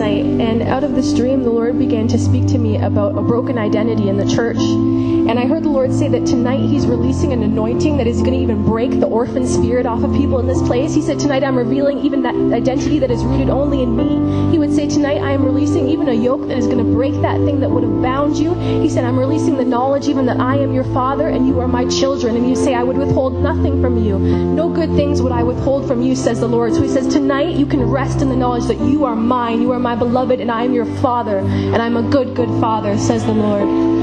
night, and out of this dream, the Lord began to speak to me about a broken identity in the church. And I heard the Lord say that tonight He's releasing an anointing that is going to even break the orphan spirit off of people in this place. He said, tonight I'm revealing even that identity that is rooted only in me. He would say, tonight I am releasing even a yoke that is going to break that thing that would have bound you. He said, I'm releasing the knowledge even that I am your Father and you are my children. And you say, I would withhold nothing from you. No good things would I withhold from you, says the Lord. So He says, tonight you can rest in the knowledge that you are mine, you are my beloved, and I am your Father, and I'm a good, good Father, says the Lord.